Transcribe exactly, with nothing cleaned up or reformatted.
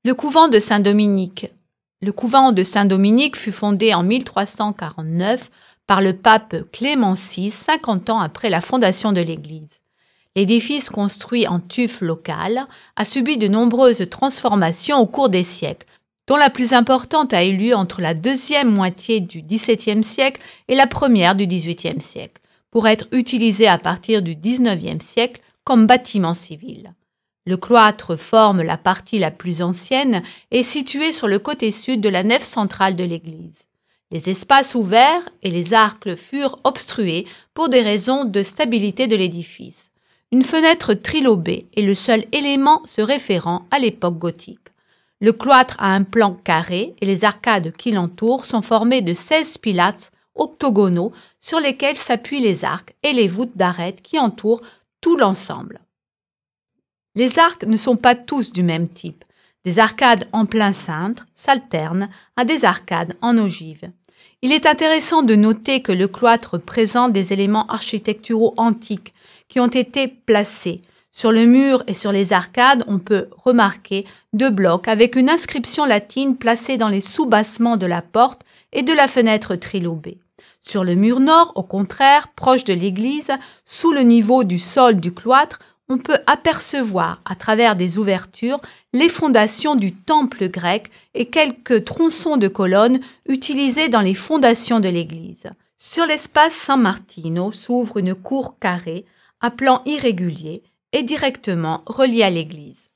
Le couvent de Saint-Dominique. Le couvent de Saint-Dominique fut fondé en mille trois cent quarante-neuf par le pape Clément six, cinquante ans après la fondation de l'Église. L'édifice construit en tuf local a subi de nombreuses transformations au cours des siècles, dont la plus importante a eu lieu entre la deuxième moitié du dix-septième siècle et la première du dix-huitième siècle, pour être utilisé à partir du dix-neuvième siècle comme bâtiment civil. Le cloître forme la partie la plus ancienne et est situé sur le côté sud de la nef centrale de l'église. Les espaces ouverts et les arcs furent obstrués pour des raisons de stabilité de l'édifice. Une fenêtre trilobée est le seul élément se référant à l'époque gothique. Le cloître a un plan carré et les arcades qui l'entourent sont formées de seize pilastres octogonaux sur lesquels s'appuient les arcs et les voûtes d'arêtes qui entourent tout l'ensemble. Les arcs ne sont pas tous du même type. Des arcades en plein cintre s'alternent à des arcades en ogive. Il est intéressant de noter que le cloître présente des éléments architecturaux antiques qui ont été placés. Sur le mur et sur les arcades, on peut remarquer deux blocs avec une inscription latine placée dans les sous-bassements de la porte et de la fenêtre trilobée. Sur le mur nord, au contraire, proche de l'église, sous le niveau du sol du cloître, on peut apercevoir à travers des ouvertures les fondations du temple grec et quelques tronçons de colonnes utilisés dans les fondations de l'église. Sur l'espace San Martino s'ouvre une cour carrée à plan irrégulier et directement reliée à l'église.